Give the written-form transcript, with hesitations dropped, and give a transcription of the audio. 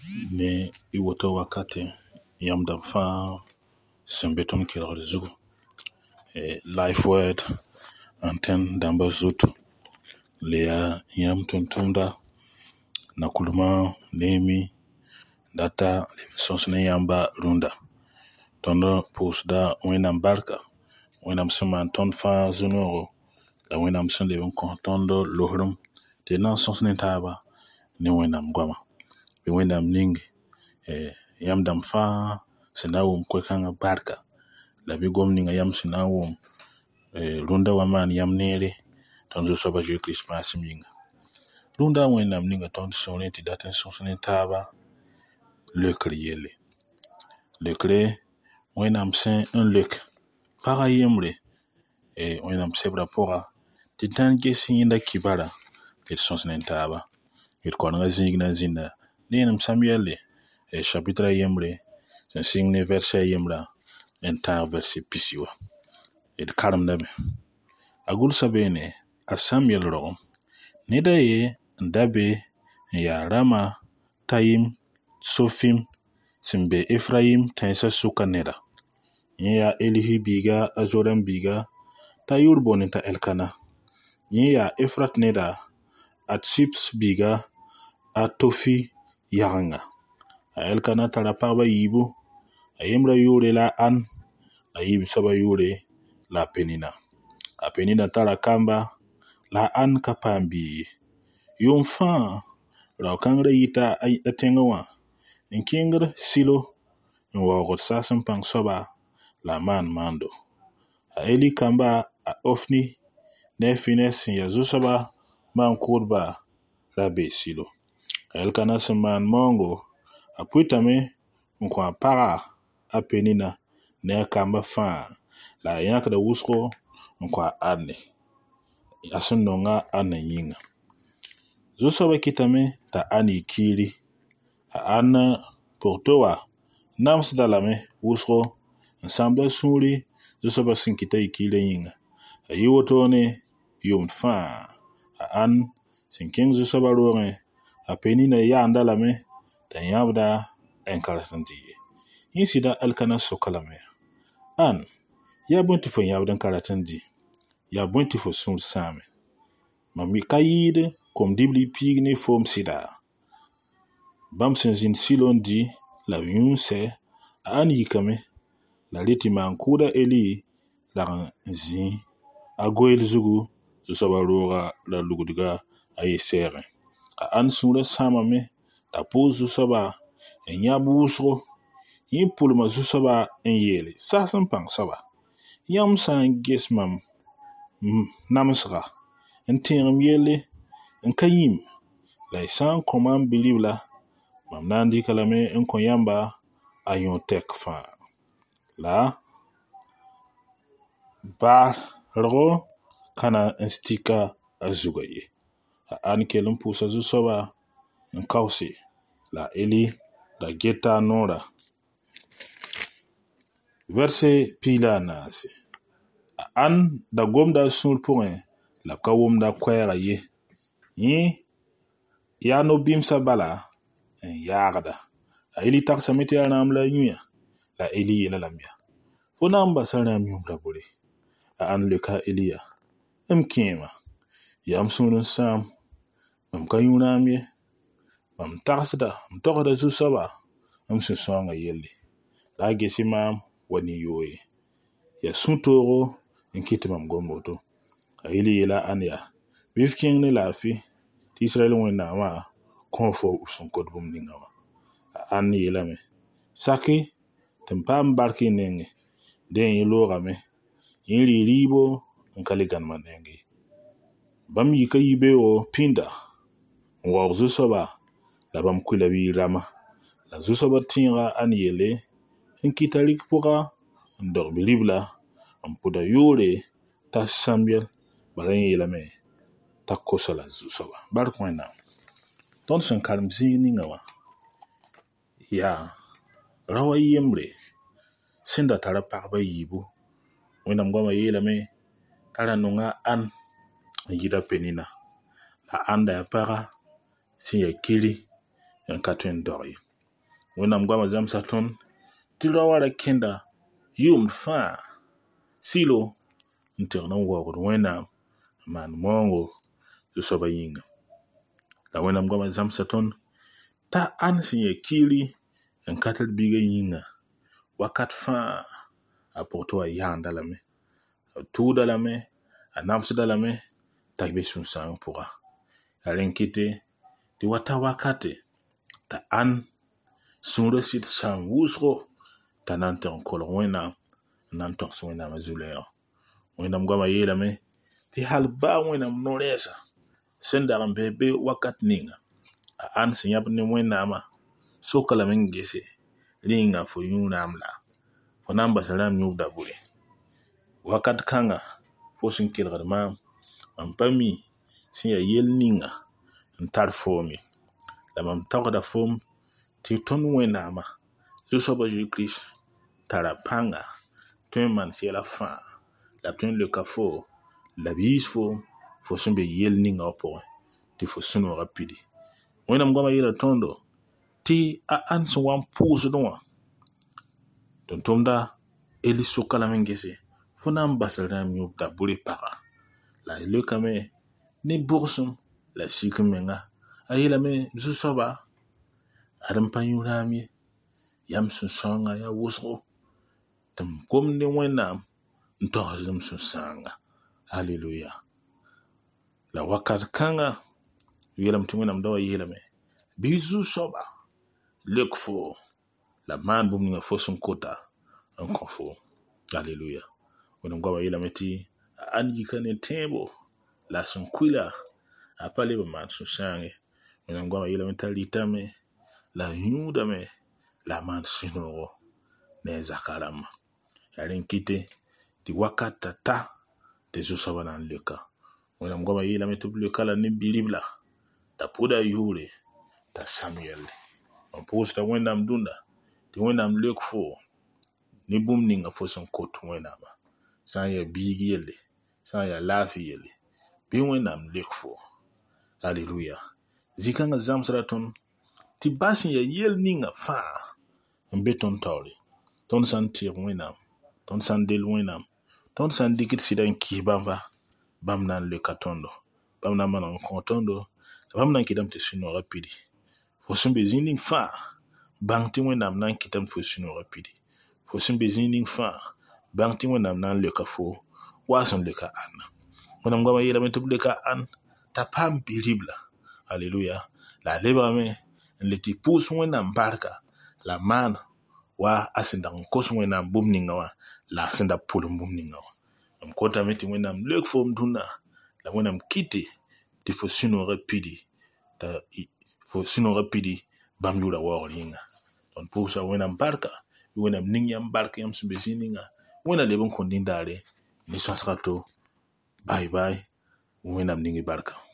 ne i woto wakati yam dam fa sembeton kilgr zugu life word anten damba zutu le yam tuntumda na kuluma nemi data le sonsne yamba runda tondo pusda wenam barka wenam seman ton fa zunoro la wenam sen le kon tondo lohrum te nan sonsne taba ne wenam gwama be wenam ning yam dam fa senawum kwekanga barka la bi gomninga yam senawum runda waman yam nere ton zo soba je Christmas minga runda wenam ninga ton sonne ti daten sonsne taba lekre yele lekre wenam sen un lek para yemre wenam sebra pora ti tan gesi yinda kibara et sonsne taba et konanga zingna zinda nenam Samuel chapitre yemre sen singne verset yemra enta verset pisiwa et karam dabe agul sabene a Samuel ro neda ye ndabe ya Rama Tayim Sofim simbe Ephraim tansa suka neda ya Elihi biga Azoram biga tayur bonita Elkana ya Efrat neda Atsips biga Atofi yaganga Elkana tara paba yibu ayemra yure la an ayib saba yure la penina a penina tara kamba la an kapambi yumfa ra kangra yita ay atengawa nkingr silo nwagot sasen pang soba la man mando a eli kamba a ofni nefines ya zusaba man kurba rabe silo Elkana seman mongo a puitame nkwa para a penina ne kamba fa la yakda wusko nkwa adne asun nonga anna yinga zusaba kitame ta ani kiri a anna portowa nams dalame wusko nsambla suri zusaba sinkita ikile yinga a yiwotone yom fa a an sinking zusaba roge a penina ya andalame ta yabda enkaratanti insida Elkana sokalame an ya bunti fo yabdan karatandi ya bunti fo sun same mami kayide kom dibli pigne fom sida bamsen zin silondi la yunse an yikame la liti man kuda eli la zin agoyel zugu zusaba roga la lugudiga ay sere an sura samame la pose zusaba nyabu wusro yin pulma zusaba yele sasan pang saba yam san gesmam namsga ntingam yele nkayim la san koman bilibla mam nandi kalame nkon yamba ayon tek fa la ba ro kana stika azugaye an kelum pusa zusaba nkausi la eli la geta nora verset pila nasi an da gomda sur point la kawum da kwera ye ya no bimsa bala yagda a eli taksa meti alam la nyuya la eli la lamya fo namba salam yum la bole an le ka eliya kema yam sunun sam mam kayuna amye mam taksda mtokda zusaba sun songa yelle la gesi mam wani yoye ya suntoro nkiti mam gomoto a eli la anya bifking ne lafi ti Israel wona ma konfo sun kodbum ningawa an yelame saki tempam barki nenge den yilogame yiri ribo nkaligan manenge bam yikayibe o pinda wa zusaba la bam kulabi rama la zusaba tinga an yele nkitalik puga ndor bilibla ampuda yore ta Samuel baran yelame ta kosala zusaba barkwena ton sen kalm ninga wa ya rawa yemre sinda tara pagba yibu wenam goma yelame kala nunga an yida penina la anda ya para si ya kili en katwen dori wẽnnaam goamã zãmsa tõnd tɩ raoara kẽnda yʋʋmd fãa silo n tegd n waoogd wẽnnaam n maan moongo Zu-soabã yĩnga. La wẽnnaam goamã zãmsa tõnd t'a ãn sẽn ya kiiri n ka tar biigã yĩnga wakat fãa a pʋg tɩ wa yaanda lame, a tʋʋda lame, a nabsda lame t'a be sũ-sãang pʋga. A rẽn kɩte tɩ wa ta wakate t'a ãn sũurã sɩd sãn wʋsgo t'a na n teg n kolg wẽnnaam n na n togs wẽnnaamã zu-lɛɛgɔ. Wẽnnaam goamã yeelame tɩ hal baa wẽnnaam no-rɛɛsa sẽn dag n be wakat ninga a ãn sẽn yãbd ne wẽnnaamã soka lame n gese rĩnga fo yũ-naam la fo na n bas rãmb yũub dabʋre. Wakat kãngã fo sẽn kelgd maam, mam pa mi sẽn ya yell ninga n tar foom ye, la mam togda foom tɩ tõnd wẽnnaamã Zu-soabã Zeezi Kirist tara pãnga tõe n maan sɛla fãa la b tõe n leoka fo la b yiis fo sẽn be yell ninga wã pʋgẽ tɩ fo sũ-noogã pidi. Wẽnnaam goamã yeela tõndo tɩ a ãn sẽn wa n pʋʋsd wã tʋm-tʋmda Eli soka lame n gese fo na n bas rãmb yũub dabʋre paga. La a leokame ne bʋgsem la sik menga. A yeelame Zu-soaba ad n pa yũ-naam ye, yam sũ-sãoongã yaa wʋsgo tɩ m gomd ne wẽnnaam n togsd m sũ-sãanga. Halleluya. La wakat kãngã yeelame tɩ wẽnnaam da wa yeelame bɩ Zu-soaba leok fo la maan bũmb ninga fo sẽn kota n kõ fo. Halleluya. Wẽnnaam goamã yeelame tɩ a ãn yika ne tẽebo la a sẽn kuila a pa leb n maan sũ-sãang ye. Wẽnnaam goamã yeelame t'a rɩtame la a yũudame la a maan sũ-noogo ne a zaka rãmbã. Yaa rẽn kɩte tɩ wakat t'a ta tɩ Zu-soabã na n leoka. Wẽnnaam goamã yeelame tɩ b leoka la ne bi-ribla t'a pʋda a yʋʋre t'a sãm yɛlle. Mam pʋʋsda wẽnnaam dũnna tɩ wẽnnaam leok fo ne bũmb ninga fo sẽn kot wẽnnaamã, sã n yaa biig yelle, sã n yaa laafɩ yelle, bɩ wẽnnaam leok fo. Halleluya. Zĩ-kãngã zãmsda tõnd tɩ ba sẽn ya yell ninga fãa n be tõnd taoore. Tõnd sã n teeg wẽnnaam, tõnd sã n del wẽnnaam, tõnd sã n dɩkd sɩda n kɩs bãmba, bãmb na n leoka tõndo, bãmb na n maan n kõ tõndo, la bãmb na n kɩtame tɩ sũ-noogã pidi. Fo sẽn be zĩig ning fãa, bãng tɩ wẽnnaam na n kɩtame tɩ fo sũ-noogã pidi. Fo sẽn be zĩig ning fãa, bãng tɩ wẽnnaam na n leoka fo wa a sẽn leoka ãnna. Wẽnnaam goamã yeelame tɩ b leoka ãn t'a paam bi-ribla. Halleluya. La a lebgame n le tɩ pʋʋs wẽnnaam barka la maan wa a sẽn dag n kos wẽnnaam bũmb ninga wã la a sẽn da pʋlem bũmb ninga wã. Mam kotame tɩ wẽnnaam leok foom dũnna la wẽnnaam kɩte tɩ fo sũ-noogã pidi, fo sũ-noogã pidi bãmb yʋʋra waoogr yĩnga. Tõnd pʋʋsa wẽnnaam barka, bɩ wẽnnaam ning yãmb bark yãmb sẽn be zĩig ninga. Wẽnna leb n kõ nin-daare ne sõsga to. Bye bye. Wẽnnaam ning y barka.